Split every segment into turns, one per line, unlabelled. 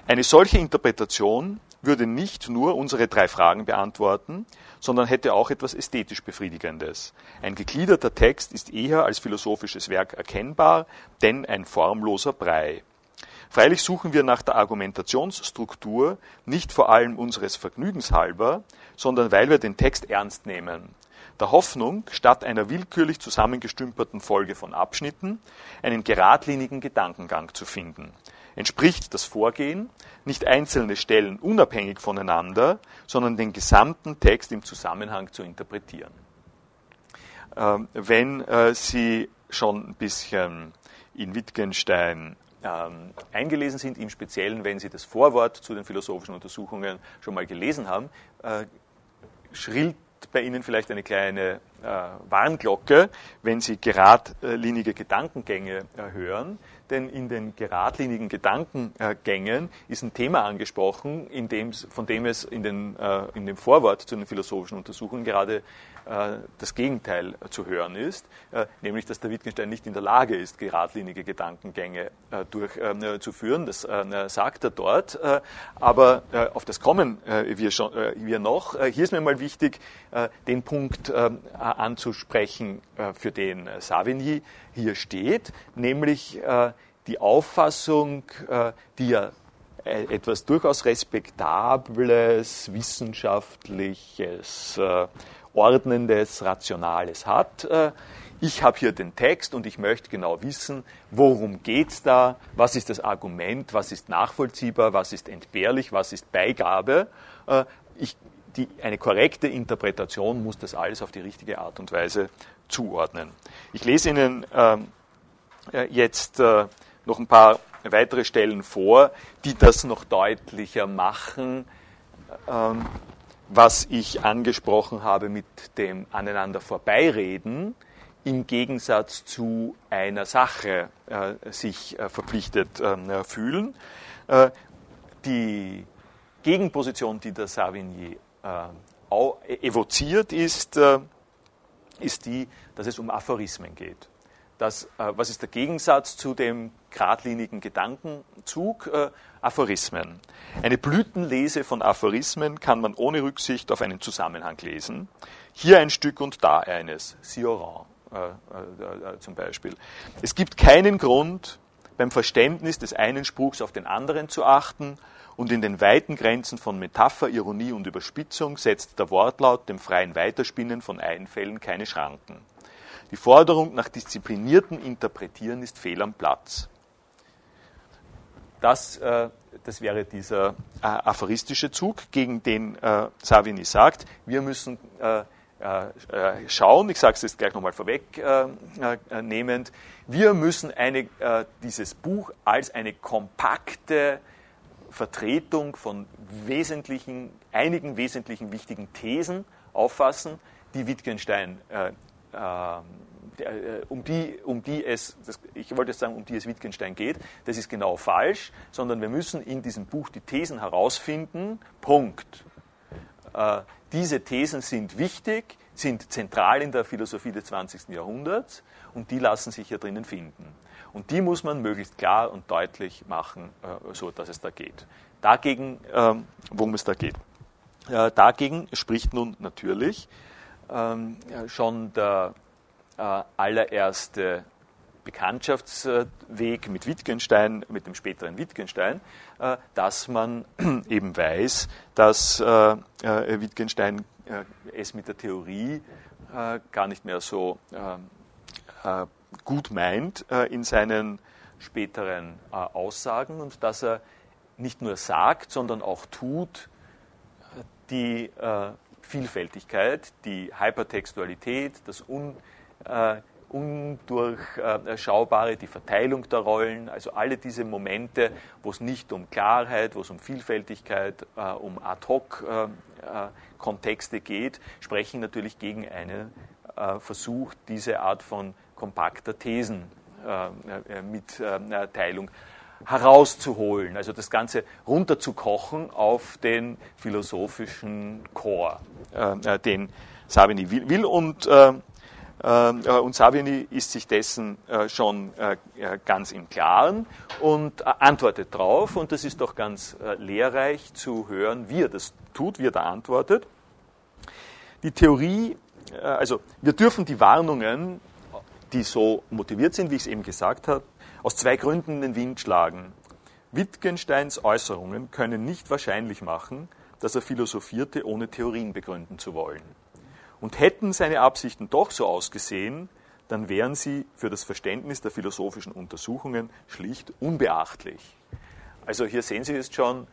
Eine solche Interpretation würde nicht nur unsere 3 Fragen beantworten, sondern hätte auch etwas ästhetisch Befriedigendes. Ein gegliederter Text ist eher als philosophisches Werk erkennbar, denn ein formloser Brei. Freilich suchen wir nach der Argumentationsstruktur nicht vor allem unseres Vergnügens halber, sondern weil wir den Text ernst nehmen. Der Hoffnung, statt einer willkürlich zusammengestümperten Folge von Abschnitten, einen geradlinigen Gedankengang zu finden. Entspricht das Vorgehen, nicht einzelne Stellen unabhängig voneinander, sondern den gesamten Text im Zusammenhang zu interpretieren. Wenn Sie schon ein bisschen in Wittgenstein eingelesen sind, im Speziellen, wenn Sie das Vorwort zu den philosophischen Untersuchungen schon mal gelesen haben, schrillt bei Ihnen vielleicht eine kleine Warnglocke, wenn Sie geradlinige Gedankengänge hören, denn in den geradlinigen Gedankengängen ist ein Thema angesprochen, von dem es in dem Vorwort zu den philosophischen Untersuchungen gerade das Gegenteil zu hören ist, nämlich, dass der Wittgenstein nicht in der Lage ist, geradlinige Gedankengänge durchzuführen. Das sagt er dort, aber auf das kommen wir noch. Hier ist mir mal wichtig, den Punkt anzusprechen, für den Savigny hier steht, nämlich die Auffassung, die ja etwas durchaus Respektables, Wissenschaftliches, Ordnendes, Rationales hat. Ich habe hier den Text und ich möchte genau wissen, worum geht es da, was ist das Argument, was ist nachvollziehbar, was ist entbehrlich, was ist Beigabe. Eine korrekte Interpretation muss das alles auf die richtige Art und Weise zuordnen. Ich lese Ihnen jetzt noch ein paar weitere Stellen vor, die das noch deutlicher machen, was ich angesprochen habe mit dem aneinander vorbeireden, im Gegensatz zu einer Sache sich verpflichtet fühlen. Die Gegenposition, die der Savigny evoziert, ist die, dass es um Aphorismen geht. Was ist der Gegensatz zu dem geradlinigen Gedankenzug? Aphorismen. Eine Blütenlese von Aphorismen kann man ohne Rücksicht auf einen Zusammenhang lesen. Hier ein Stück und da eines. Sioran zum Beispiel. Es gibt keinen Grund, beim Verständnis des einen Spruchs auf den anderen zu achten, und in den weiten Grenzen von Metapher, Ironie und Überspitzung setzt der Wortlaut dem freien Weiterspinnen von Einfällen keine Schranken. Die Forderung nach diszipliniertem Interpretieren ist fehl am Platz. Das wäre dieser aphoristische Zug, gegen den Savigny sagt, wir müssen schauen, ich sage es jetzt gleich nochmal vorwegnehmend, wir müssen dieses Buch als eine kompakte Vertretung von einigen wesentlichen wichtigen Thesen auffassen, die Wittgenstein um die es Wittgenstein geht, das ist genau falsch, sondern wir müssen in diesem Buch die Thesen herausfinden, Punkt. Diese Thesen sind wichtig, sind zentral in der Philosophie des 20. Jahrhunderts und die lassen sich hier drinnen finden. Und die muss man möglichst klar und deutlich machen, so dass es da geht. Dagegen, worum es da geht. Dagegen spricht nun natürlich schon der allererste Bekanntschaftsweg mit Wittgenstein, mit dem späteren Wittgenstein, dass man eben weiß, dass Wittgenstein es mit der Theorie gar nicht mehr so gut meint in seinen späteren Aussagen und dass er nicht nur sagt, sondern auch tut, die Vielfältigkeit, die Hypertextualität, das Undurchschaubare, die Verteilung der Rollen, also alle diese Momente, wo es nicht um Klarheit, wo es um Vielfältigkeit, um Ad-hoc-Kontexte geht, sprechen natürlich gegen einen Versuch, diese Art von kompakter Thesenmitteilung herauszuholen, also das Ganze runterzukochen auf den philosophischen Chor, den Savigny will. Und Und Savigny ist sich dessen schon ganz im Klaren und antwortet drauf. Und das ist doch ganz lehrreich zu hören, wie er das tut, wie er da antwortet. Die Theorie, also wir dürfen die Warnungen, die so motiviert sind, wie ich es eben gesagt habe, aus zwei Gründen in den Wind schlagen. Wittgensteins Äußerungen können nicht wahrscheinlich machen, dass er philosophierte, ohne Theorien begründen zu wollen. Und hätten seine Absichten doch so ausgesehen, dann wären sie für das Verständnis der philosophischen Untersuchungen schlicht unbeachtlich. Also hier sehen Sie es schon,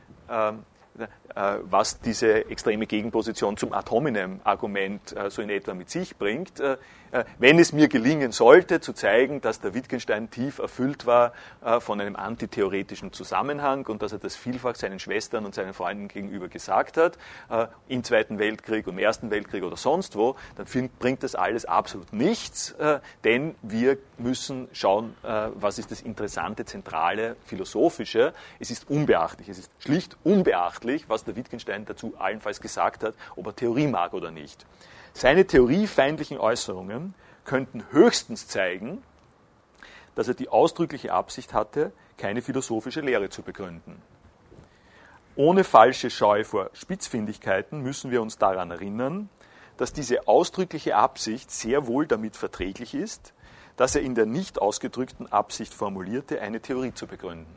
was diese extreme Gegenposition zum Ad hominem-Argument so in etwa mit sich bringt. Wenn es mir gelingen sollte, zu zeigen, dass der Wittgenstein tief erfüllt war von einem antitheoretischen Zusammenhang und dass er das vielfach seinen Schwestern und seinen Freunden gegenüber gesagt hat, im Zweiten Weltkrieg, im Ersten Weltkrieg oder sonst wo, dann bringt das alles absolut nichts, denn wir müssen schauen, was ist das interessante, zentrale, philosophische. Es ist unbeachtlich, es ist schlicht unbeachtlich, was der Wittgenstein dazu allenfalls gesagt hat, ob er Theorie mag oder nicht. Seine theoriefeindlichen Äußerungen könnten höchstens zeigen, dass er die ausdrückliche Absicht hatte, keine philosophische Lehre zu begründen. Ohne falsche Scheu vor Spitzfindigkeiten müssen wir uns daran erinnern, dass diese ausdrückliche Absicht sehr wohl damit verträglich ist, dass er in der nicht ausgedrückten Absicht formulierte, eine Theorie zu begründen.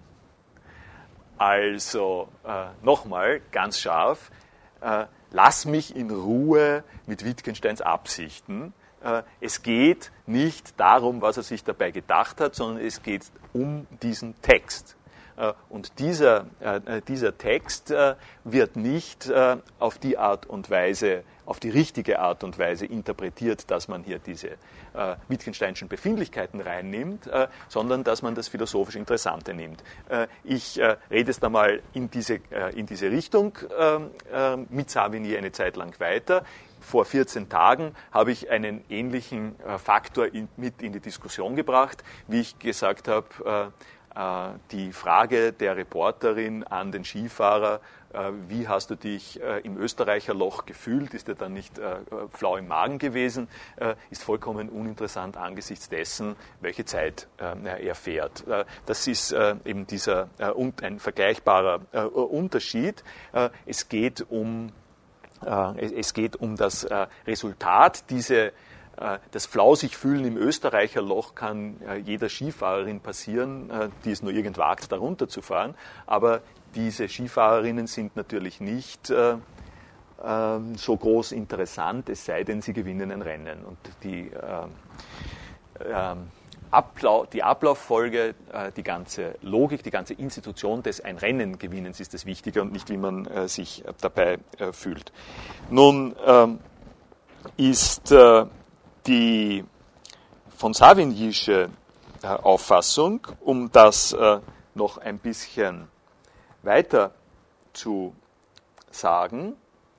Also nochmal ganz scharf, lass mich in Ruhe mit Wittgensteins Absichten. Es geht nicht darum, was er sich dabei gedacht hat, sondern es geht um diesen Text. Und dieser Text wird nicht auf die Art und Weise, auf die richtige Art und Weise interpretiert, dass man hier diese Wittgensteinschen Befindlichkeiten reinnimmt, sondern dass man das philosophisch Interessante nimmt. Ich rede jetzt einmal in diese Richtung mit Savigny eine Zeit lang weiter. Vor 14 Tagen habe ich einen ähnlichen Faktor mit in die Diskussion gebracht, wie ich gesagt habe, die Frage der Reporterin an den Skifahrer, wie hast du dich im Österreicher Loch gefühlt, ist dir dann nicht flau im Magen gewesen, ist vollkommen uninteressant angesichts dessen, welche Zeit er fährt. Das ist eben ein vergleichbarer Unterschied. Es geht um das Resultat, das flausig fühlen im Österreicher Loch kann jeder Skifahrerin passieren, die es nur irgend wagt, darunter zu fahren. Aber diese Skifahrerinnen sind natürlich nicht so groß interessant, es sei denn, sie gewinnen ein Rennen. Und die Ablauffolge, die ganze Logik, die ganze Institution des ein Rennen Gewinnens ist das Wichtige und nicht, wie man sich dabei fühlt. Nun ist die von Savignysche Auffassung, um das noch ein bisschen weiter zu sagen,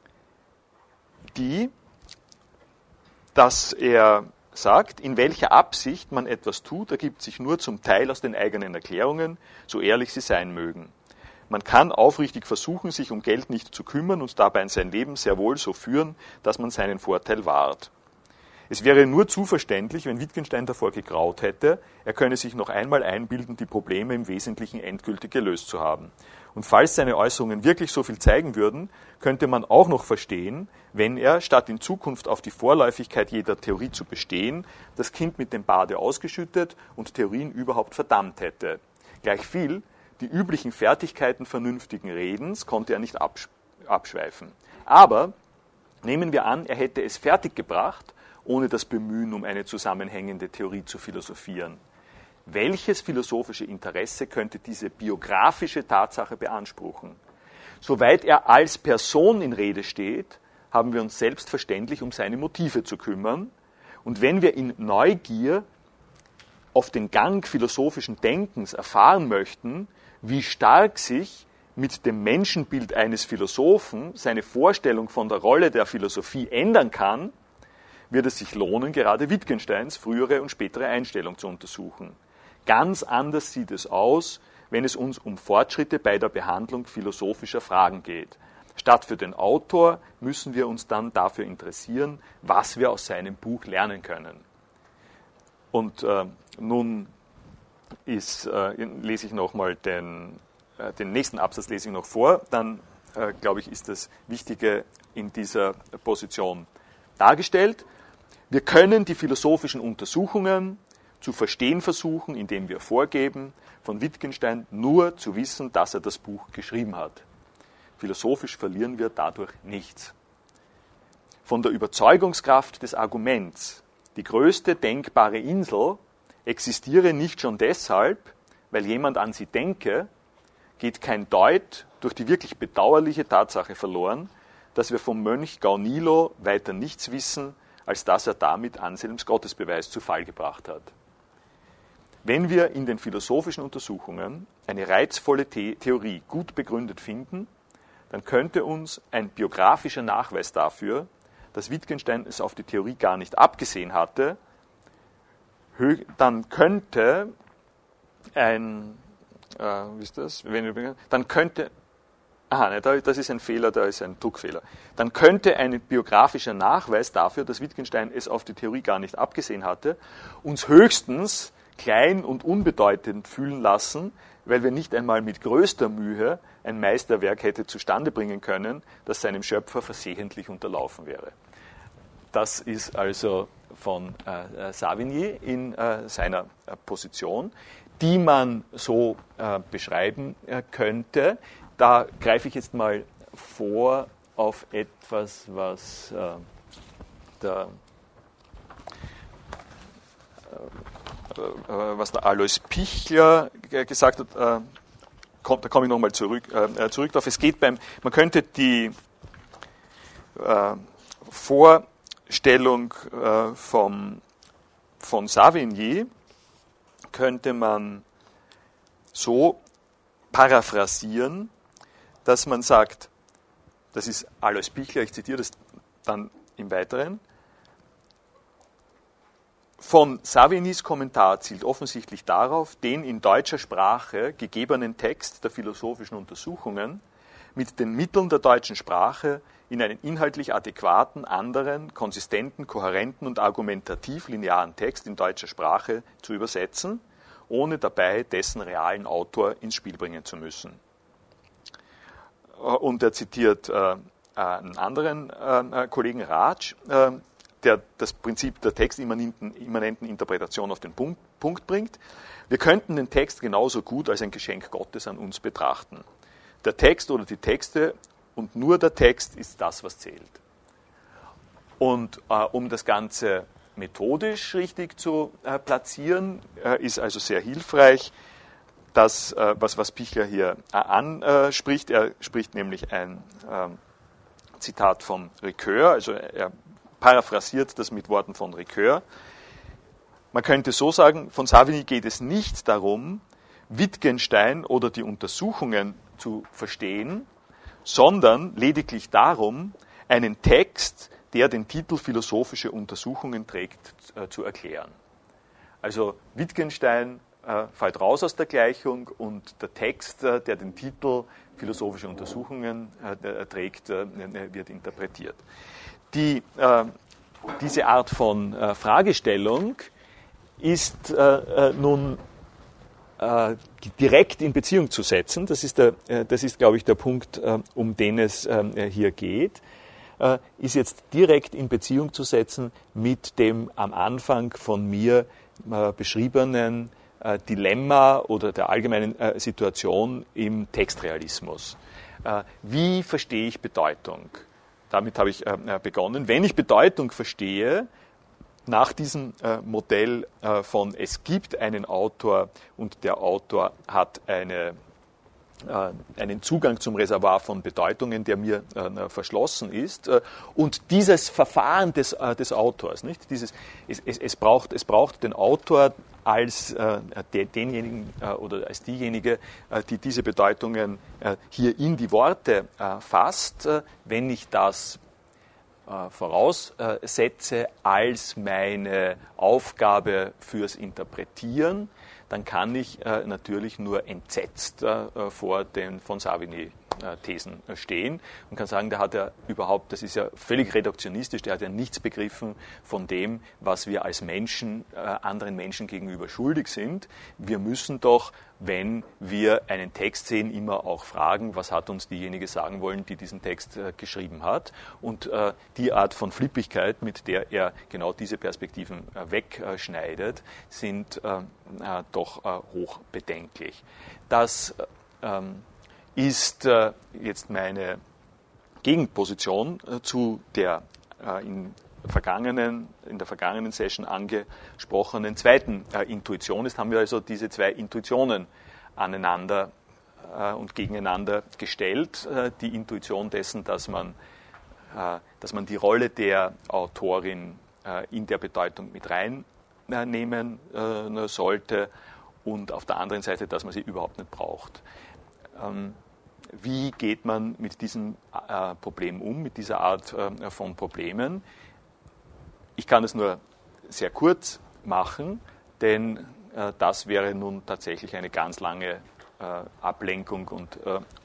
dass er sagt, in welcher Absicht man etwas tut, ergibt sich nur zum Teil aus den eigenen Erklärungen, so ehrlich sie sein mögen. Man kann aufrichtig versuchen, sich um Geld nicht zu kümmern und dabei sein Leben sehr wohl so führen, dass man seinen Vorteil wahrt. Es wäre nur zu verständlich, wenn Wittgenstein davor gegraut hätte, er könne sich noch einmal einbilden, die Probleme im Wesentlichen endgültig gelöst zu haben. Und falls seine Äußerungen wirklich so viel zeigen würden, könnte man auch noch verstehen, wenn er, statt in Zukunft auf die Vorläufigkeit jeder Theorie zu bestehen, das Kind mit dem Bade ausgeschüttet und Theorien überhaupt verdammt hätte. Gleichviel, die üblichen Fertigkeiten vernünftigen Redens konnte er nicht abschweifen. Aber nehmen wir an, er hätte es fertiggebracht, ohne das Bemühen um eine zusammenhängende Theorie zu philosophieren. Welches philosophische Interesse könnte diese biografische Tatsache beanspruchen? Soweit er als Person in Rede steht, haben wir uns selbstverständlich um seine Motive zu kümmern. Und wenn wir in Neugier auf den Gang philosophischen Denkens erfahren möchten, wie stark sich mit dem Menschenbild eines Philosophen seine Vorstellung von der Rolle der Philosophie ändern kann, wird es sich lohnen, gerade Wittgensteins frühere und spätere Einstellung zu untersuchen. Ganz anders sieht es aus, wenn es uns um Fortschritte bei der Behandlung philosophischer Fragen geht. Statt für den Autor müssen wir uns dann dafür interessieren, was wir aus seinem Buch lernen können. Und nun lese ich nochmal den nächsten Absatz lese ich noch vor, dann glaube ich, ist das Wichtige in dieser Position dargestellt. Wir können die philosophischen Untersuchungen zu verstehen versuchen, indem wir vorgeben, von Wittgenstein nur zu wissen, dass er das Buch geschrieben hat. Philosophisch verlieren wir dadurch nichts. Von der Überzeugungskraft des Arguments, die größte denkbare Insel, existiere nicht schon deshalb, weil jemand an sie denke, geht kein Deut durch die wirklich bedauerliche Tatsache verloren, dass wir vom Mönch Gaunilo weiter nichts wissen, als dass er damit Anselms Gottesbeweis zu Fall gebracht hat. Wenn wir in den philosophischen Untersuchungen eine reizvolle Theorie gut begründet finden, dann könnte uns ein biografischer Nachweis dafür, dass Wittgenstein es auf die Theorie gar nicht abgesehen hatte, dann könnte das ist ein Fehler, da ist ein Druckfehler. Dann könnte ein biografischer Nachweis dafür, dass Wittgenstein es auf die Theorie gar nicht abgesehen hatte, uns höchstens klein und unbedeutend fühlen lassen, weil wir nicht einmal mit größter Mühe ein Meisterwerk hätte zustande bringen können, das seinem Schöpfer versehentlich unterlaufen wäre. Das ist also von Savigny in seiner Position, die man so beschreiben könnte. Da greife ich jetzt mal vor auf etwas, was der Alois Pichler gesagt hat. Da komme ich nochmal zurück drauf. Es geht man könnte die Vorstellung von Savigny könnte man so paraphrasieren, dass man sagt, das ist Alois Pichler, ich zitiere das dann im Weiteren, von Savignys Kommentar zielt offensichtlich darauf, den in deutscher Sprache gegebenen Text der philosophischen Untersuchungen mit den Mitteln der deutschen Sprache in einen inhaltlich adäquaten, anderen, konsistenten, kohärenten und argumentativ linearen Text in deutscher Sprache zu übersetzen, ohne dabei dessen realen Autor ins Spiel bringen zu müssen. Und er zitiert einen anderen Kollegen Ratsch, der das Prinzip der textimmanenten Interpretation auf den Punkt bringt. Wir könnten den Text genauso gut als ein Geschenk Gottes an uns betrachten. Der Text oder die Texte und nur der Text ist das, was zählt. Und um das Ganze methodisch richtig zu platzieren, ist also sehr hilfreich, das, was Pichler hier anspricht. Er spricht nämlich ein Zitat von Ricoeur, also er paraphrasiert das mit Worten von Ricoeur. Man könnte so sagen, von Savigny geht es nicht darum, Wittgenstein oder die Untersuchungen zu verstehen, sondern lediglich darum, einen Text, der den Titel Philosophische Untersuchungen trägt, zu erklären. Also Wittgenstein fällt raus aus der Gleichung und der Text, der den Titel Philosophische Untersuchungen trägt, wird interpretiert. Diese Art von Fragestellung ist nun direkt in Beziehung zu setzen. Das ist, glaube ich, der Punkt, um den es hier geht. Ist jetzt direkt in Beziehung zu setzen mit dem am Anfang von mir beschriebenen Dilemma oder der allgemeinen Situation im Textrealismus. Wie verstehe ich Bedeutung? Damit habe ich begonnen. Wenn ich Bedeutung verstehe, nach diesem Modell von es gibt einen Autor und der Autor hat einen Zugang zum Reservoir von Bedeutungen, der mir verschlossen ist. Und dieses Verfahren des Autors, nicht? Es braucht den Autor als denjenigen oder als diejenige, die diese Bedeutungen hier in die Worte fasst. Wenn ich das voraussetze als meine Aufgabe fürs Interpretieren, dann kann ich natürlich nur entsetzt vor den von Savigny Thesen stehen und kann sagen, der hat ja überhaupt, das ist ja völlig reduktionistisch, der hat ja nichts begriffen von dem, was wir als Menschen anderen Menschen gegenüber schuldig sind. Wir müssen doch, wenn wir einen Text sehen, immer auch fragen, was hat uns diejenige sagen wollen, die diesen Text geschrieben hat. Und die Art von Flippigkeit, mit der er genau diese Perspektiven wegschneidet, sind doch hoch bedenklich. Das ist jetzt meine Gegenposition zu der in der vergangenen Session angesprochenen zweiten Intuition. Jetzt haben wir also diese zwei Intuitionen aneinander und gegeneinander gestellt. Die Intuition dessen, dass man die Rolle der Autorin in der Bedeutung mit reinnehmen sollte und auf der anderen Seite, dass man sie überhaupt nicht braucht. Wie geht man mit diesem Problem um, mit dieser Art von Problemen? Ich kann es nur sehr kurz machen, denn das wäre nun tatsächlich eine ganz lange Ablenkung und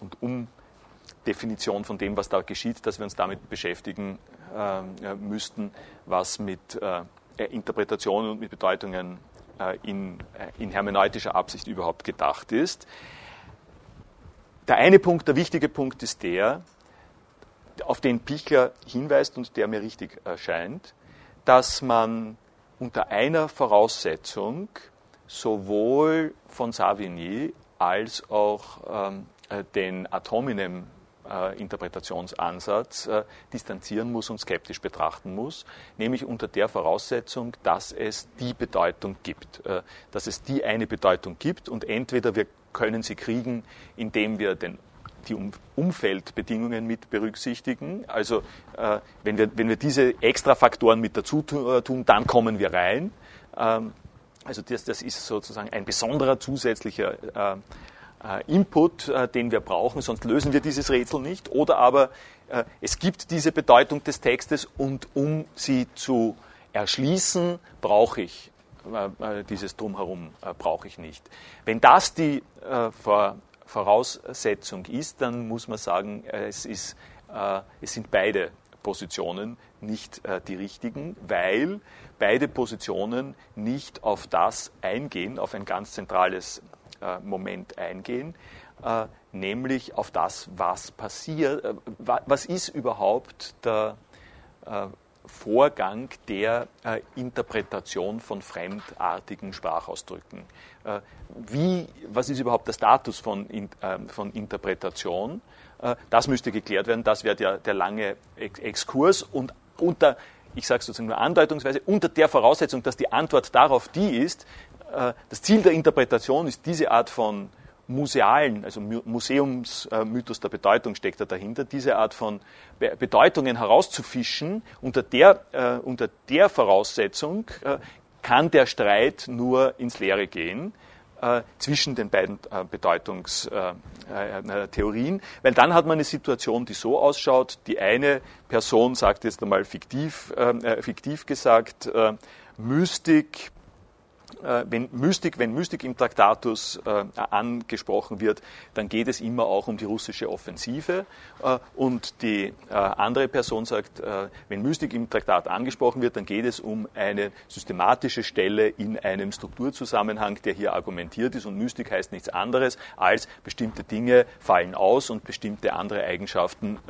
Umdefinition von dem, was da geschieht, dass wir uns damit beschäftigen müssten, was mit Interpretationen und mit Bedeutungen in hermeneutischer Absicht überhaupt gedacht ist. Der eine Punkt, der wichtige Punkt ist der, auf den Pichler hinweist und der mir richtig erscheint, dass man unter einer Voraussetzung sowohl von Savigny als auch den ad hominem Interpretationsansatz distanzieren muss und skeptisch betrachten muss, nämlich unter der Voraussetzung, dass es die Bedeutung gibt, dass es die eine Bedeutung gibt und entweder wir können sie kriegen, indem wir die Umfeldbedingungen mit berücksichtigen. Also wenn wir diese Extrafaktoren mit dazu tun, dann kommen wir rein. Also das ist sozusagen ein besonderer zusätzlicher Input, den wir brauchen, sonst lösen wir dieses Rätsel nicht. Oder aber es gibt diese Bedeutung des Textes und um sie zu erschließen, brauche ich dieses Drumherum brauche ich nicht. Wenn das die Voraussetzung ist, dann muss man sagen, es sind beide Positionen nicht die richtigen, weil beide Positionen nicht auf das eingehen, auf ein ganz zentrales Moment eingehen, nämlich auf das, was passiert, was ist überhaupt der Vorgang der Interpretation von fremdartigen Sprachausdrücken. Was ist überhaupt der Status von Interpretation? Das müsste geklärt werden, das wäre der lange Exkurs und ich sage sozusagen nur andeutungsweise, unter der Voraussetzung, dass die Antwort darauf die ist, das Ziel der Interpretation ist diese Art von musealen, also Museumsmythos der Bedeutung steckt da dahinter, diese Art von Bedeutungen herauszufischen. Unter der Voraussetzung kann der Streit nur ins Leere gehen zwischen den beiden Bedeutungstheorien, weil dann hat man eine Situation, die so ausschaut, die eine Person sagt jetzt einmal fiktiv gesagt, Mystik, wenn Mystik im Traktatus angesprochen wird, dann geht es immer auch um die russische Offensive. Und die andere Person sagt, wenn Mystik im Traktat angesprochen wird, dann geht es um eine systematische Stelle in einem Strukturzusammenhang, der hier argumentiert ist. Und Mystik heißt nichts anderes als bestimmte Dinge fallen aus und bestimmte andere Eigenschaften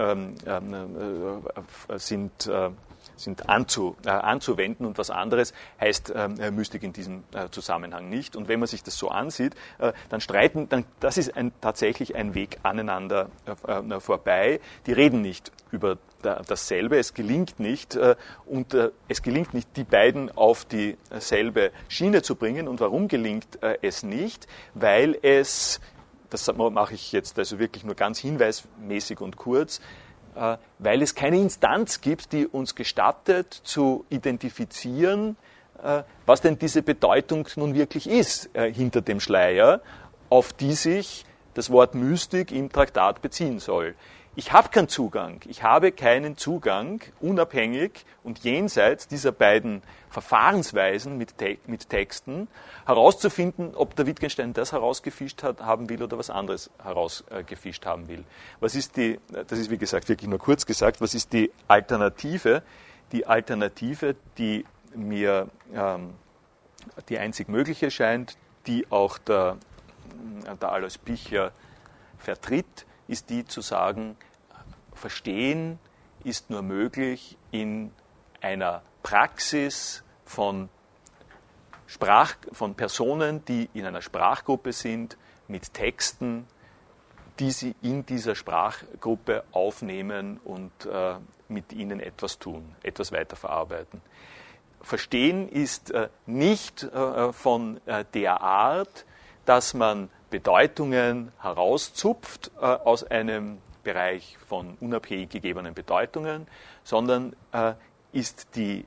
sind anzuwenden und was anderes heißt Mystik in diesem Zusammenhang nicht. Und wenn man sich das so ansieht, das ist tatsächlich ein Weg aneinander vorbei. Die reden nicht über dasselbe, es gelingt nicht, die beiden auf dieselbe Schiene zu bringen. Und warum gelingt es nicht? Weil das mache ich jetzt also wirklich nur ganz hinweismäßig und kurz, weil es keine Instanz gibt, die uns gestattet zu identifizieren, was denn diese Bedeutung nun wirklich ist hinter dem Schleier, auf die sich das Wort Mystik im Traktat beziehen soll. Ich habe keinen Zugang. Ich habe keinen Zugang, unabhängig und jenseits dieser beiden Verfahrensweisen mit Texten herauszufinden, ob der Wittgenstein das herausgefischt haben will oder was anderes herausgefischt haben will. Das ist wie gesagt wirklich nur kurz gesagt, was ist die Alternative? Die Alternative, die mir die einzig mögliche scheint, die auch der Alois Pichler vertritt, ist die zu sagen, Verstehen ist nur möglich in einer Praxis von Personen, die in einer Sprachgruppe sind, mit Texten, die sie in dieser Sprachgruppe aufnehmen und mit ihnen etwas tun, etwas weiterverarbeiten. Verstehen ist nicht von der Art, dass man Bedeutungen herauszupft aus einem Bereich von unabhängig gegebenen Bedeutungen, sondern ist die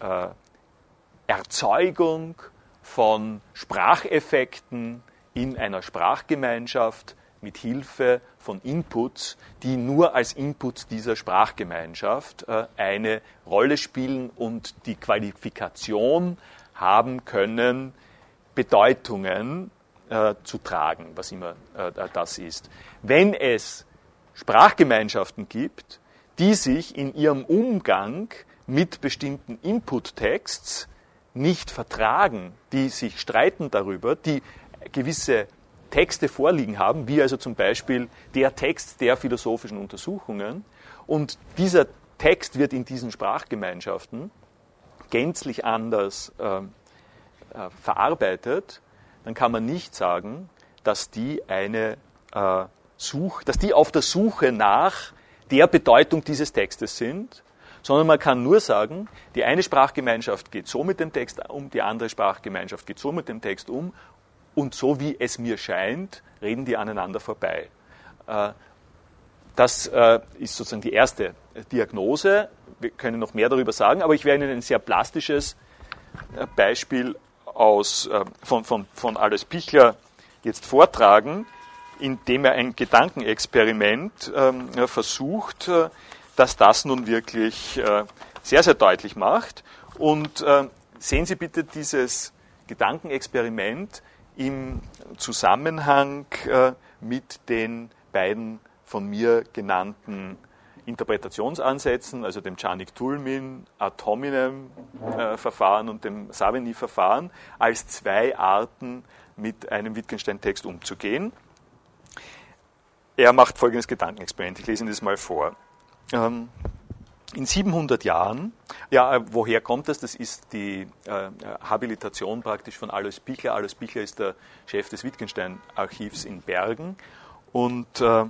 Erzeugung von Spracheffekten in einer Sprachgemeinschaft mit Hilfe von Inputs, die nur als Inputs dieser Sprachgemeinschaft eine Rolle spielen und die Qualifikation haben können, Bedeutungen zu tragen, was immer das ist. Wenn es Sprachgemeinschaften gibt, die sich in ihrem Umgang mit bestimmten Input-Texts nicht vertragen, die sich streiten darüber, die gewisse Texte vorliegen haben, wie also zum Beispiel der Text der philosophischen Untersuchungen, und dieser Text wird in diesen Sprachgemeinschaften gänzlich anders verarbeitet, dann kann man nicht sagen, dass die auf der Suche nach der Bedeutung dieses Textes sind, sondern man kann nur sagen, die eine Sprachgemeinschaft geht so mit dem Text um, die andere Sprachgemeinschaft geht so mit dem Text um, und so wie es mir scheint, reden die aneinander vorbei. Das ist sozusagen die erste Diagnose. Wir können noch mehr darüber sagen, aber ich werde Ihnen ein sehr plastisches Beispiel von Alois Pichler jetzt vortragen, indem er ein Gedankenexperiment versucht, dass das nun wirklich sehr, sehr deutlich macht. Und sehen Sie bitte dieses Gedankenexperiment im Zusammenhang mit den beiden von mir genannten Interpretationsansätzen, also dem Czarnik-Toulmin ad hominem Verfahren und dem Savigny-Verfahren, als zwei Arten, mit einem Wittgenstein-Text umzugehen. Er macht folgendes Gedankenexperiment, ich lese Ihnen das mal vor. In 700 Jahren, woher kommt das? Das ist die Habilitation praktisch von Alois Pichler. Alois Pichler ist der Chef des Wittgenstein-Archivs in Bergen und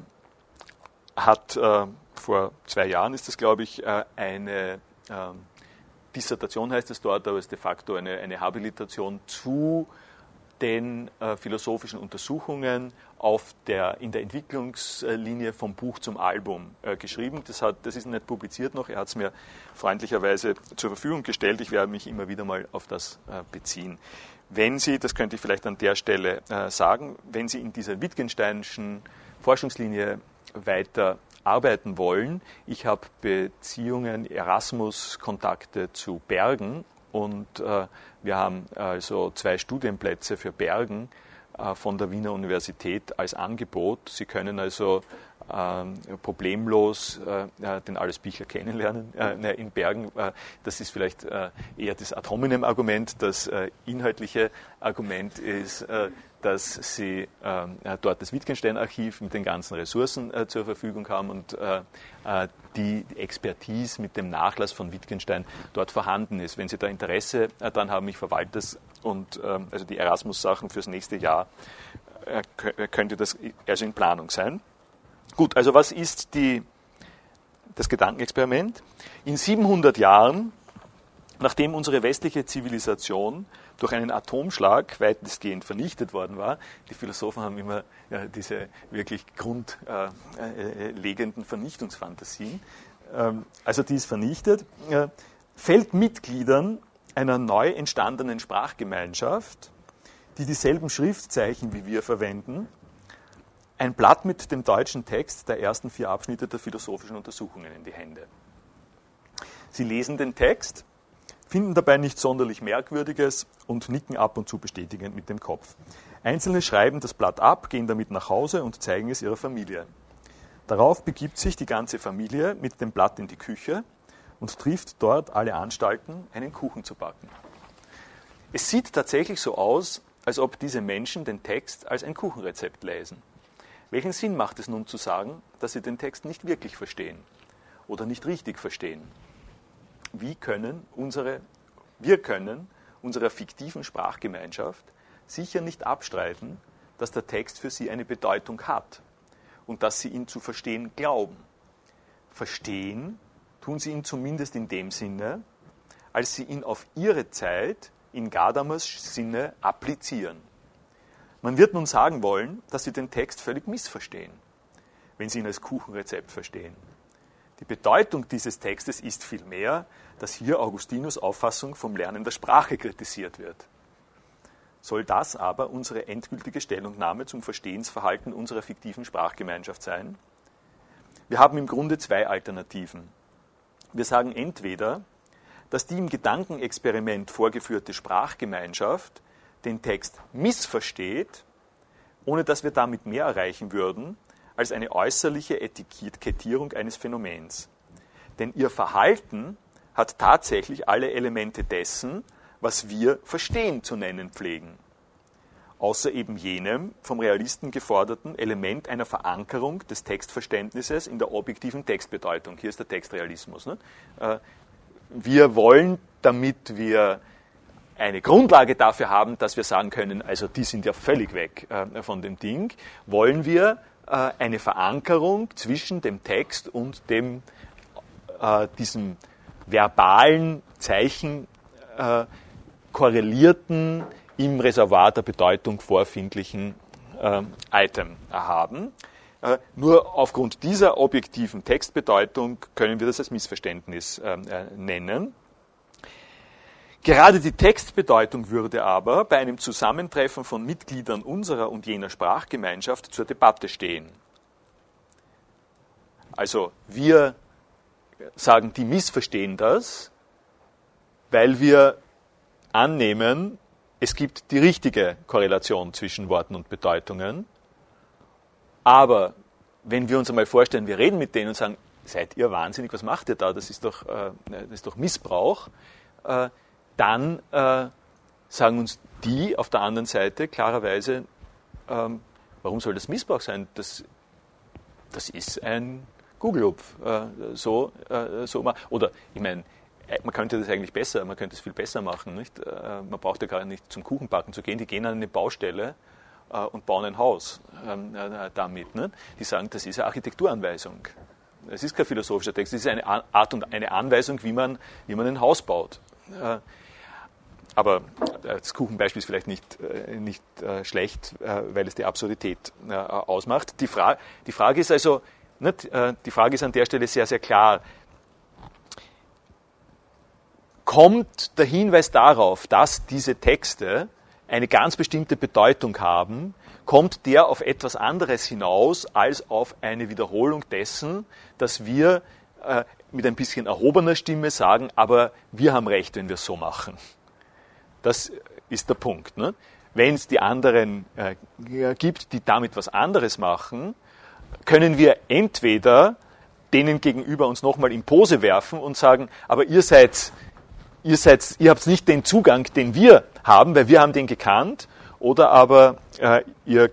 hat vor 2 Jahren, ist das glaube ich, eine Dissertation heißt es dort, aber es ist de facto eine Habilitation zu den philosophischen Untersuchungen in der Entwicklungslinie vom Buch zum Album geschrieben. Das ist nicht publiziert noch, er hat es mir freundlicherweise zur Verfügung gestellt. Ich werde mich immer wieder mal auf das beziehen. Wenn Sie, das könnte ich vielleicht an der Stelle sagen, wenn Sie in dieser Wittgensteinischen Forschungslinie weiter arbeiten wollen, ich habe Beziehungen, Erasmus-Kontakte zu Bergen, und wir haben also 2 Studienplätze für Bergen von der Wiener Universität als Angebot. Sie können also problemlos den Alois Pichler kennenlernen in Bergen. Das ist vielleicht eher das ad hominem Argument. Das inhaltliche Argument ist, dass Sie dort das Wittgenstein-Archiv mit den ganzen Ressourcen zur Verfügung haben und die Expertise mit dem Nachlass von Wittgenstein dort vorhanden ist. Wenn Sie da Interesse daran haben, ich verwalte das und also die Erasmus-Sachen fürs nächste Jahr, könnte das also in Planung sein. Gut, also was ist das Gedankenexperiment? In 700 Jahren, nachdem unsere westliche Zivilisation durch einen Atomschlag weitestgehend vernichtet worden war, die Philosophen haben immer diese wirklich grundlegenden Vernichtungsfantasien, also die ist vernichtet, fällt Mitgliedern einer neu entstandenen Sprachgemeinschaft, die dieselben Schriftzeichen wie wir verwenden, ein Blatt mit dem deutschen Text der ersten 4 Abschnitte der philosophischen Untersuchungen in die Hände. Sie lesen den Text, finden dabei nichts sonderlich Merkwürdiges und nicken ab und zu bestätigend mit dem Kopf. Einzelne schreiben das Blatt ab, gehen damit nach Hause und zeigen es ihrer Familie. Darauf begibt sich die ganze Familie mit dem Blatt in die Küche und trifft dort alle Anstalten, einen Kuchen zu backen. Es sieht tatsächlich so aus, als ob diese Menschen den Text als ein Kuchenrezept lesen. Welchen Sinn macht es nun zu sagen, dass sie den Text nicht wirklich verstehen oder nicht richtig verstehen? Wir können unserer fiktiven Sprachgemeinschaft sicher nicht abstreiten, dass der Text für sie eine Bedeutung hat und dass sie ihn zu verstehen glauben. Verstehen tun sie ihn zumindest in dem Sinne, als sie ihn auf ihre Zeit in Gadamers Sinne applizieren. Man wird nun sagen wollen, dass sie den Text völlig missverstehen, wenn sie ihn als Kuchenrezept verstehen. Die Bedeutung dieses Textes ist vielmehr, dass hier Augustinus' Auffassung vom Lernen der Sprache kritisiert wird. Soll das aber unsere endgültige Stellungnahme zum Verstehensverhalten unserer fiktiven Sprachgemeinschaft sein? Wir haben im Grunde 2 Alternativen. Wir sagen entweder, dass die im Gedankenexperiment vorgeführte Sprachgemeinschaft den Text missversteht, ohne dass wir damit mehr erreichen würden, als eine äußerliche Etikettierung eines Phänomens. Denn ihr Verhalten hat tatsächlich alle Elemente dessen, was wir Verstehen zu nennen pflegen. Außer eben jenem vom Realisten geforderten Element einer Verankerung des Textverständnisses in der objektiven Textbedeutung. Hier ist der Textrealismus. Ne? Wir wollen, damit wir eine Grundlage dafür haben, dass wir sagen können, also die sind ja völlig weg von dem Ding, wollen wir eine Verankerung zwischen dem Text und diesem verbalen Zeichen korrelierten, im Reservoir der Bedeutung vorfindlichen Item haben. Nur aufgrund dieser objektiven Textbedeutung können wir das als Missverständnis nennen. Gerade die Textbedeutung würde aber bei einem Zusammentreffen von Mitgliedern unserer und jener Sprachgemeinschaft zur Debatte stehen. Also wir sagen, die missverstehen das, weil wir annehmen, es gibt die richtige Korrelation zwischen Worten und Bedeutungen. Aber wenn wir uns einmal vorstellen, wir reden mit denen und sagen, seid ihr wahnsinnig, was macht ihr da, das ist doch Missbrauch, dann sagen uns die auf der anderen Seite klarerweise, warum soll das Missbrauch sein? Das ist ein Google-Upf. Oder ich meine, man könnte das eigentlich besser, man könnte es viel besser machen. Nicht? Man braucht ja gar nicht zum Kuchenbacken zu gehen, die gehen an eine Baustelle und bauen ein Haus damit. Ne? Die sagen, das ist eine Architekturanweisung. Es ist kein philosophischer Text, es ist eine Art und eine Anweisung, wie man ein Haus baut. Aber das Kuchenbeispiel ist vielleicht nicht schlecht, weil es die Absurdität ausmacht. Die Frage ist also, nicht, die Frage ist an der Stelle sehr, sehr klar. Kommt der Hinweis darauf, dass diese Texte eine ganz bestimmte Bedeutung haben, kommt der auf etwas anderes hinaus als auf eine Wiederholung dessen, dass wir mit ein bisschen erhobener Stimme sagen, aber wir haben recht, wenn wir es so machen. Das ist der Punkt. Ne? Wenn es die anderen gibt, die damit was anderes machen, können wir entweder denen gegenüber uns nochmal in Pose werfen und sagen, aber ihr habt nicht den Zugang, den wir haben, weil wir haben den gekannt, oder aber wir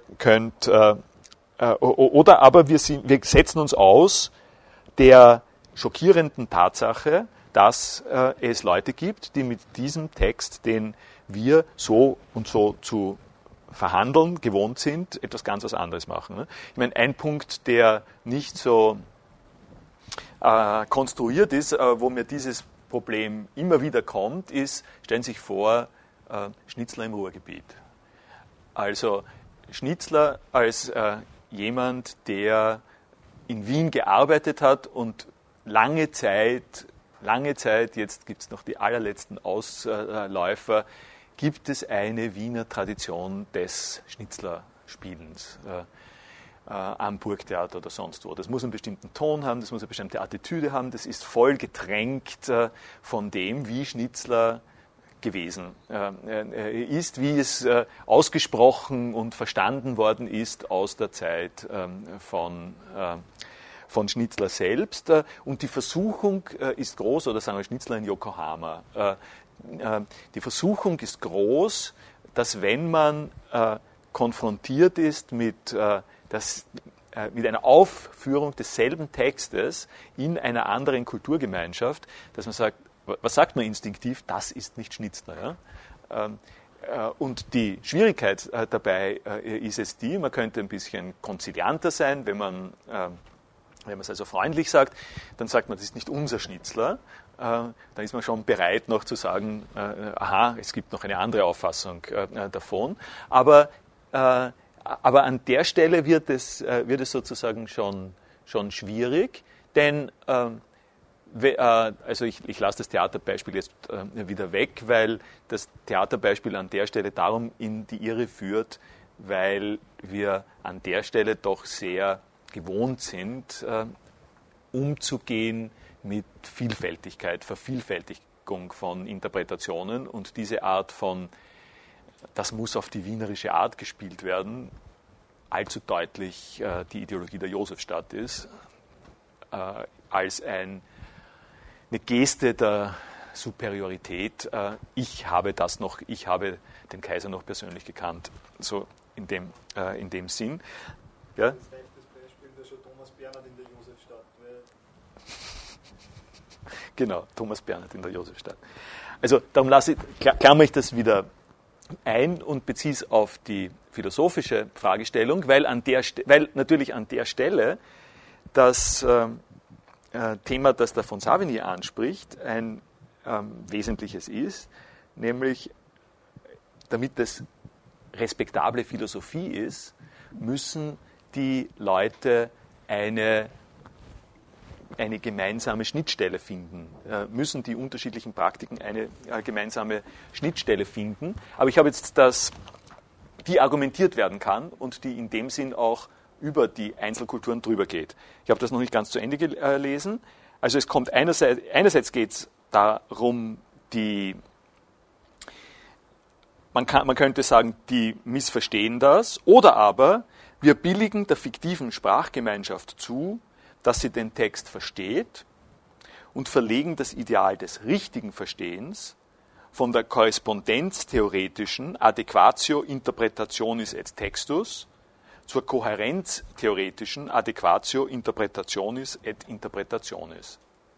setzen uns aus der schockierenden Tatsache, dass es Leute gibt, die mit diesem Text, den wir so und so zu verhandeln gewohnt sind, etwas ganz was anderes machen. Ich meine, ein Punkt, der nicht so konstruiert ist, wo mir dieses Problem immer wieder kommt, ist, stellen Sie sich vor, Schnitzler im Ruhrgebiet. Also Schnitzler als jemand, der in Wien gearbeitet hat und lange Zeit, jetzt gibt es noch die allerletzten Ausläufer, gibt es eine Wiener Tradition des Schnitzlerspielens. am Burgtheater oder sonst wo. Das muss einen bestimmten Ton haben, das muss eine bestimmte Attitüde haben, das ist voll getränkt von dem, wie Schnitzler gewesen ist, wie es ausgesprochen und verstanden worden ist aus der Zeit von Schnitzler selbst. Und die Versuchung ist groß, oder sagen wir Schnitzler in Yokohama, die Versuchung ist groß, dass wenn man konfrontiert ist mit einer Aufführung desselben Textes in einer anderen Kulturgemeinschaft, dass man sagt, was sagt man instinktiv? Das ist nicht Schnitzler. Ja? Und die Schwierigkeit dabei ist es die, man könnte ein bisschen konzilianter sein, wenn man es also freundlich sagt, dann sagt man, das ist nicht unser Schnitzler. Dann ist man schon bereit, noch zu sagen, aha, es gibt noch eine andere Auffassung davon. Aber an der Stelle wird es sozusagen schon schwierig, denn also ich lasse das Theaterbeispiel jetzt wieder weg, weil das Theaterbeispiel an der Stelle darum in die Irre führt, weil wir an der Stelle doch sehr gewohnt sind, umzugehen mit Vielfältigkeit, Vervielfältigung von Interpretationen, und diese Art von, das muss auf die wienerische Art gespielt werden, allzu deutlich die Ideologie der Josefstadt ist, als eine Geste der Superiorität. Ich habe den Kaiser noch persönlich gekannt, so in dem Sinn. Ja?
Das reicht das Beispiel, da schon Thomas Bernhard in der Josefstadt.
Genau, Thomas Bernhard in der Josefstadt. Also darum klammer ich das wieder ein und beziehe es auf die philosophische Fragestellung, weil natürlich an der Stelle das Thema, das der von Savigny anspricht, ein wesentliches ist, nämlich damit das respektable Philosophie ist, müssen die Leute eine gemeinsame Schnittstelle finden, müssen die unterschiedlichen Praktiken eine gemeinsame Schnittstelle finden. Aber ich habe jetzt die argumentiert werden kann und die in dem Sinn auch über die Einzelkulturen drüber geht. Ich habe das noch nicht ganz zu Ende gelesen. Also es kommt einerseits geht es darum, man könnte sagen, die missverstehen das, oder aber wir billigen der fiktiven Sprachgemeinschaft zu, dass sie den Text versteht, und verlegen das Ideal des richtigen Verstehens von der korrespondenztheoretischen Adequatio interpretationis et textus zur kohärenztheoretischen Adequatio interpretationis et interpretationis.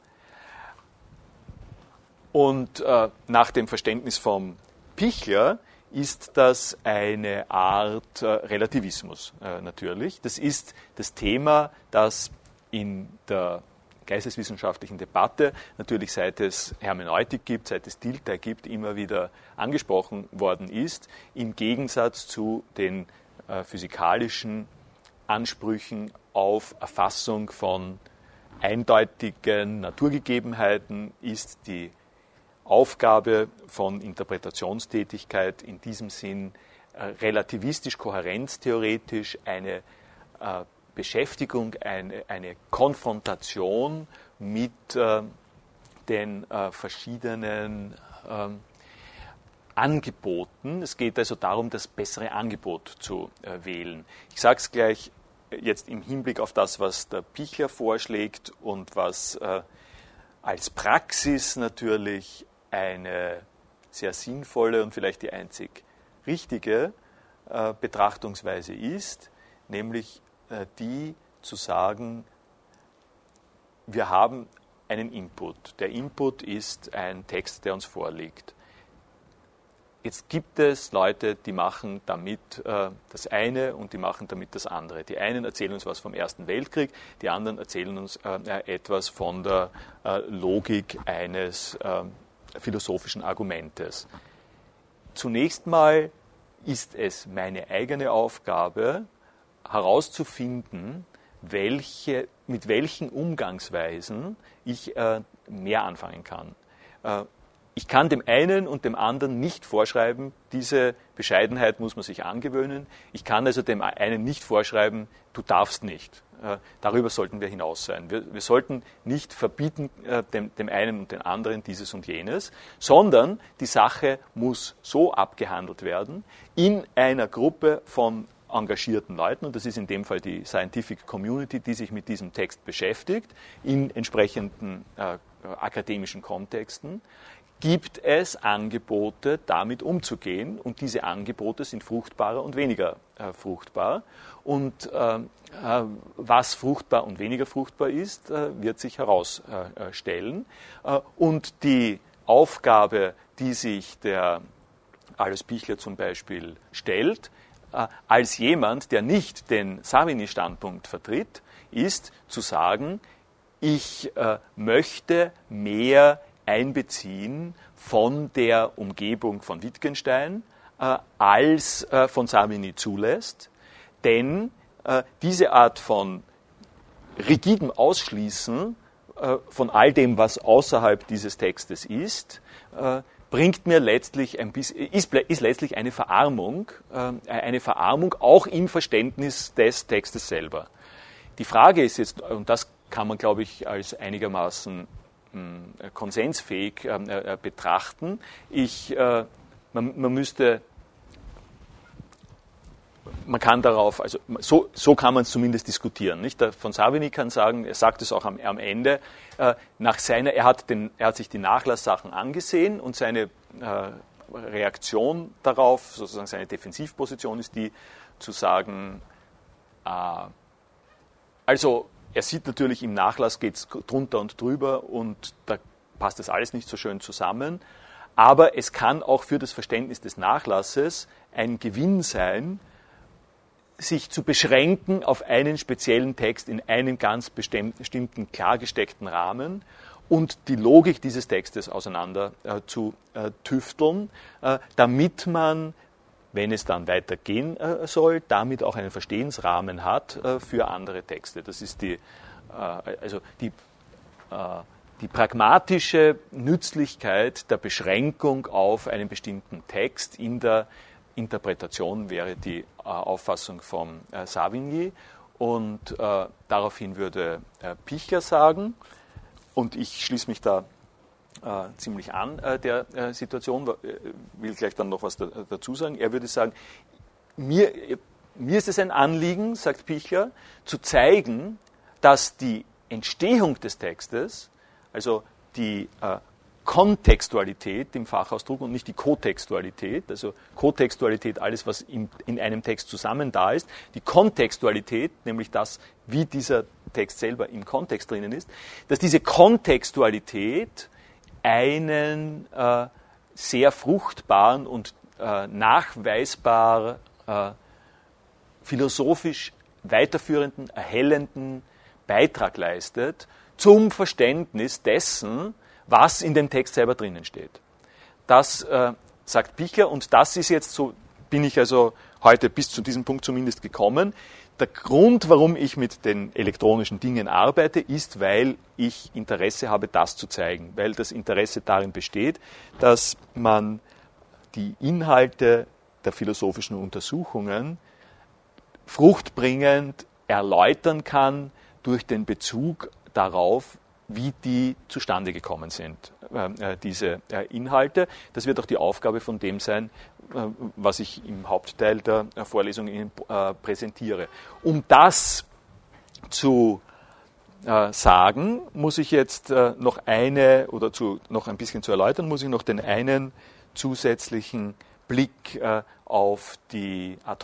Und nach dem Verständnis vom Pichler ist das eine Art Relativismus natürlich. Das ist das Thema, das in der geisteswissenschaftlichen Debatte natürlich, seit es Hermeneutik gibt, seit es Dilthey gibt, immer wieder angesprochen worden ist, im Gegensatz zu den physikalischen Ansprüchen auf Erfassung von eindeutigen Naturgegebenheiten ist die Aufgabe von Interpretationstätigkeit in diesem Sinn relativistisch, kohärenztheoretisch eine Beschäftigung, eine Konfrontation mit den verschiedenen Angeboten. Es geht also darum, das bessere Angebot zu wählen. Ich sage es gleich jetzt im Hinblick auf das, was der Pichler vorschlägt und was als Praxis natürlich eine sehr sinnvolle und vielleicht die einzig richtige Betrachtungsweise ist, nämlich die zu sagen, wir haben einen Input. Der Input ist ein Text, der uns vorliegt. Jetzt gibt es Leute, die machen damit das eine und die machen damit das andere. Die einen erzählen uns was vom Ersten Weltkrieg, die anderen erzählen uns etwas von der Logik eines philosophischen Argumentes. Zunächst mal ist es meine eigene Aufgabe, herauszufinden, mit welchen Umgangsweisen ich mehr anfangen kann. ich kann dem einen und dem anderen nicht vorschreiben, diese Bescheidenheit muss man sich angewöhnen. Ich kann also dem einen nicht vorschreiben, du darfst nicht. Darüber sollten wir hinaus sein. Wir sollten nicht verbieten dem einen und den anderen dieses und jenes, sondern die Sache muss so abgehandelt werden in einer Gruppe von engagierten Leuten, und das ist in dem Fall die Scientific Community, die sich mit diesem Text beschäftigt, in entsprechenden akademischen Kontexten, gibt es Angebote, damit umzugehen, und diese Angebote sind fruchtbarer und weniger fruchtbar. Und was fruchtbar und weniger fruchtbar ist, wird sich herausstellen. Und die Aufgabe, die sich der Alois Pichler zum Beispiel stellt, als jemand, der nicht den Savigny-Standpunkt vertritt, ist zu sagen, ich möchte mehr einbeziehen von der Umgebung von Wittgenstein, als von Savigny zulässt, denn diese Art von rigidem Ausschließen von all dem, was außerhalb dieses Textes ist, bringt mir letztlich ist letztlich eine Verarmung auch im Verständnis des Textes selber. Die Frage ist jetzt, und das kann man, glaube ich, als einigermaßen konsensfähig betrachten. Man kann darauf, also so kann man es zumindest diskutieren. Nicht? Der von Savigny kann sagen, er sagt es auch am Ende, er hat sich die Nachlasssachen angesehen und seine Reaktion darauf, sozusagen seine Defensivposition ist die, zu sagen, also er sieht natürlich, im Nachlass geht es drunter und drüber und da passt das alles nicht so schön zusammen, aber es kann auch für das Verständnis des Nachlasses ein Gewinn sein, sich zu beschränken auf einen speziellen Text in einem ganz bestimmten, klar gesteckten Rahmen und die Logik dieses Textes auseinander zu tüfteln, damit man, wenn es dann weitergehen soll, damit auch einen Verstehensrahmen hat für andere Texte. Das ist die pragmatische Nützlichkeit der Beschränkung auf einen bestimmten Text in der Interpretation wäre die Auffassung von Savigny, und daraufhin würde Pichler sagen, und ich schließe mich da ziemlich an der Situation, will gleich dann noch was dazu sagen, er würde sagen, mir ist es ein Anliegen, sagt Pichler, zu zeigen, dass die Entstehung des Textes, also die Kontextualität im Fachausdruck und nicht die Kotextualität, also Kotextualität, alles, was in einem Text zusammen da ist, die Kontextualität, nämlich das, wie dieser Text selber im Kontext drinnen ist, dass diese Kontextualität einen sehr fruchtbaren und nachweisbar philosophisch weiterführenden, erhellenden Beitrag leistet zum Verständnis dessen, was in dem Text selber drinnen steht. Das sagt Pichler, und das ist jetzt so, bin ich also heute bis zu diesem Punkt zumindest gekommen. Der Grund, warum ich mit den elektronischen Dingen arbeite, ist, weil ich Interesse habe, das zu zeigen, weil das Interesse darin besteht, dass man die Inhalte der philosophischen Untersuchungen fruchtbringend erläutern kann durch den Bezug darauf, wie die zustande gekommen sind, diese Inhalte. Das wird auch die Aufgabe von dem sein, was ich im Hauptteil der Vorlesung Ihnen präsentiere. Um das zu sagen, muss ich jetzt noch noch ein bisschen zu erläutern, muss ich noch den einen zusätzlichen Blick auf die Ad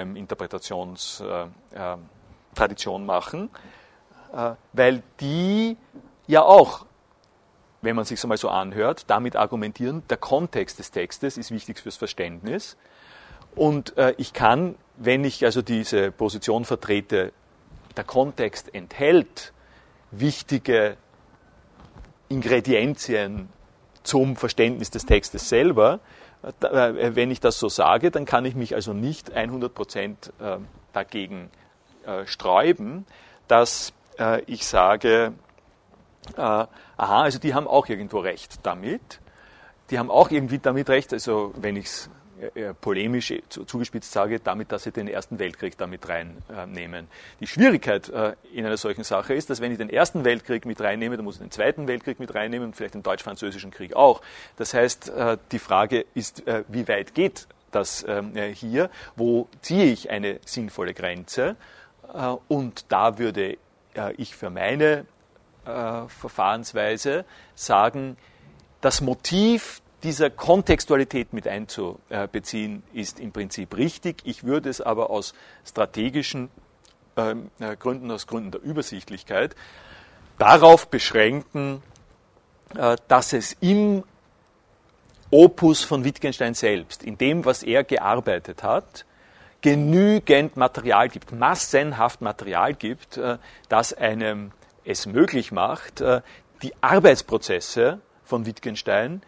hominem-Interpretationstradition machen, weil die ja auch, wenn man sich einmal so anhört, damit argumentieren, der Kontext des Textes ist wichtig fürs Verständnis. Und ich kann, wenn ich also diese Position vertrete, der Kontext enthält wichtige Ingredienzien zum Verständnis des Textes selber, wenn ich das so sage, dann kann ich mich also nicht 100% dagegen sträuben, dass ich sage, also die haben auch irgendwo recht damit. die haben auch irgendwie damit recht, also wenn ich es polemisch zugespitzt sage, damit, dass sie den Ersten Weltkrieg damit reinnehmen. Die Schwierigkeit in einer solchen Sache ist, dass wenn ich den Ersten Weltkrieg mit reinnehme, dann muss ich den Zweiten Weltkrieg mit reinnehmen und vielleicht den Deutsch-Französischen Krieg auch. Das heißt, die Frage ist, wie weit geht das hier? Wo ziehe ich eine sinnvolle Grenze? Und da würde ich für meine Verfahrensweise sagen, das Motiv dieser Kontextualität mit einzubeziehen, ist im Prinzip richtig. Ich würde es aber aus strategischen Gründen, aus Gründen der Übersichtlichkeit, darauf beschränken, dass es im Opus von Wittgenstein selbst, in dem, was er gearbeitet hat, genügend Material gibt, massenhaft Material gibt, das einem es möglich macht, die Arbeitsprozesse von Wittgenstein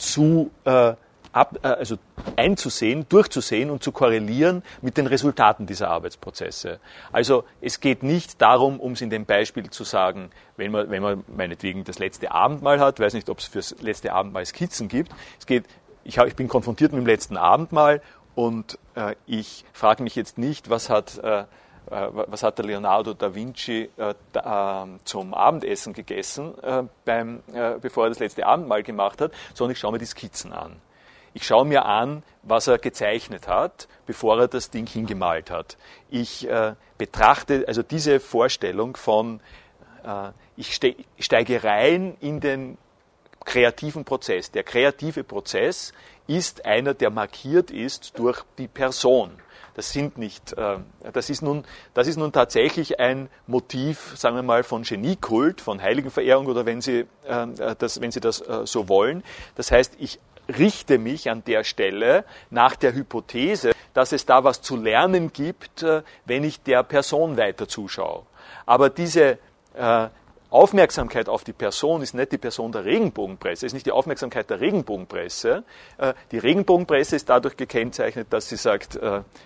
einzusehen, durchzusehen und zu korrelieren mit den Resultaten dieser Arbeitsprozesse. Also es geht nicht darum, um es in dem Beispiel zu sagen, wenn man meinetwegen das letzte Abendmahl hat, ich weiß nicht, ob es fürs letzte Abendmahl Skizzen gibt. Ich bin konfrontiert mit dem letzten Abendmahl und ich frage mich jetzt nicht, was hat der Leonardo da Vinci zum Abendessen gegessen, bevor er das letzte Abendmahl gemacht hat, sondern ich schaue mir die Skizzen an. Ich schaue mir an, was er gezeichnet hat, bevor er das Ding hingemalt hat. Ich betrachte also diese Vorstellung von, ich steige rein in den kreativen Prozess. Der kreative Prozess ist einer, der markiert ist durch die Person. Das ist nun tatsächlich ein Motiv, sagen wir mal, von Geniekult, von Heiligenverehrung oder wenn Sie das so wollen. Das heißt, ich richte mich an der Stelle nach der Hypothese, dass es da was zu lernen gibt, wenn ich der Person weiter zuschaue. Aber diese Aufmerksamkeit auf die Person ist nicht die Person der Regenbogenpresse, ist nicht die Aufmerksamkeit der Regenbogenpresse. Die Regenbogenpresse ist dadurch gekennzeichnet, dass sie sagt,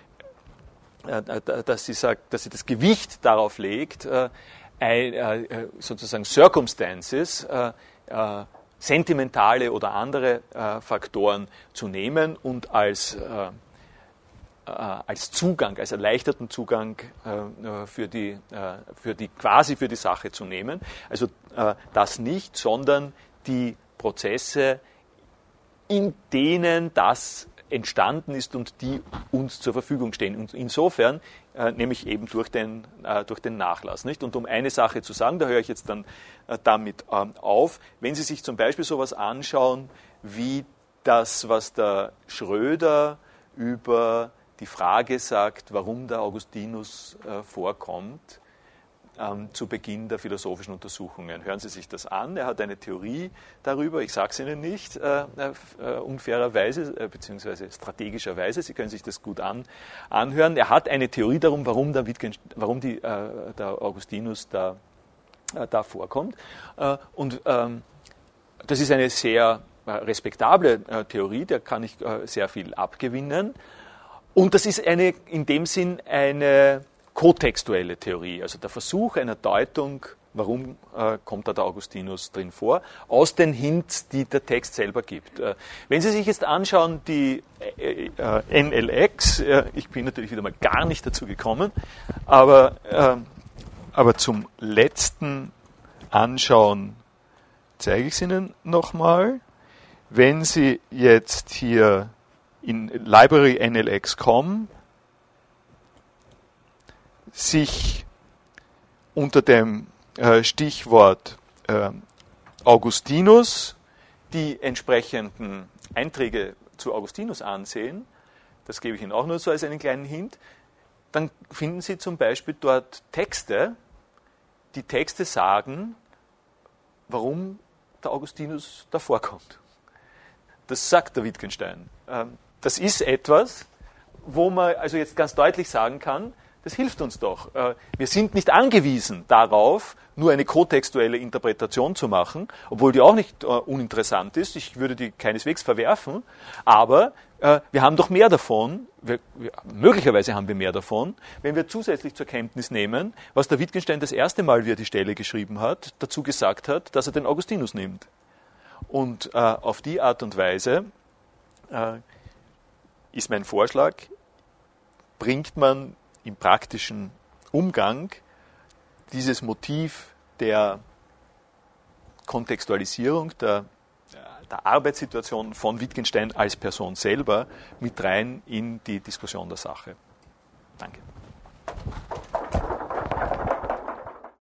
dass sie das Gewicht darauf legt, sozusagen Circumstances, sentimentale oder andere Faktoren zu nehmen und als Zugang, als erleichterten Zugang für die Sache zu nehmen. Also das nicht, sondern die Prozesse, in denen das entstanden ist und die uns zur Verfügung stehen. Und insofern, nämlich eben durch den Nachlass. Nicht? Und um eine Sache zu sagen, da höre ich jetzt dann damit auf, wenn Sie sich zum Beispiel sowas anschauen, wie das, was der Schröder über die Frage sagt, warum der Augustinus vorkommt, zu Beginn der philosophischen Untersuchungen. Hören Sie sich das an. Er hat eine Theorie darüber, ich sage es Ihnen nicht, unfairerweise, beziehungsweise strategischerweise, Sie können sich das gut anhören. Er hat eine Theorie darum, warum der Augustinus da vorkommt. Und das ist eine sehr respektable Theorie, der kann ich sehr viel abgewinnen. Und das ist in dem Sinn eine kotextuelle Theorie, also der Versuch einer Deutung, warum kommt da der Augustinus drin vor, aus den Hints, die der Text selber gibt. Wenn Sie sich jetzt anschauen, die NLX, ich bin natürlich wieder mal gar nicht dazu gekommen, aber zum letzten Anschauen zeige ich es Ihnen nochmal. Wenn Sie jetzt hier in Library NLX kommen, sich unter dem Stichwort Augustinus die entsprechenden Einträge zu Augustinus ansehen, das gebe ich Ihnen auch nur so als einen kleinen Hint, dann finden Sie zum Beispiel dort Texte, die Texte sagen, warum der Augustinus da vorkommt. Das sagt der Wittgenstein. Das ist etwas, wo man also jetzt ganz deutlich sagen kann, das hilft uns doch. Wir sind nicht angewiesen darauf, nur eine kotextuelle Interpretation zu machen, obwohl die auch nicht uninteressant ist. Ich würde die keineswegs verwerfen, aber wir haben doch mehr davon, möglicherweise haben wir mehr davon, wenn wir zusätzlich zur Kenntnis nehmen, was der Wittgenstein das erste Mal, wie er die Stelle geschrieben hat, dazu gesagt hat, dass er den Augustinus nimmt. Und auf die Art und Weise ist mein Vorschlag, bringt man im praktischen Umgang dieses Motiv der Kontextualisierung, der Arbeitssituation von Wittgenstein als Person selber mit rein in die Diskussion der Sache. Danke.